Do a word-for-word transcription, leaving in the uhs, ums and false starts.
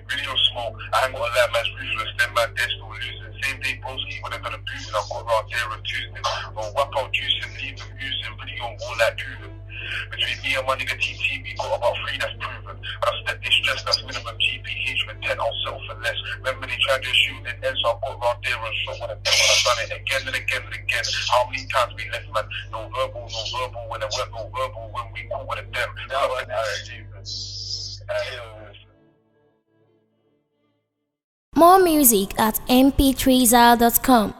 video smoke. I ain't got a lie, man's ruthless. Them man, they're still losing. Same day, broski, when they're gonna boot, and I've got around there on Tuesday. Well, whap out juicing, leave them using, really on ball like Dugan. Between me and my nigga T T, we got about three, that's proven. When I step this stress, that's minimum G P H with ten, I'll settle for less. Remember they tried to shoot in ends, so I got around there and shot when I did when I done it again and again and again. How many times we left, man? No verbal, no verbal, when it went no verbal, when we caught with them. That was More music at m p three zal dot com.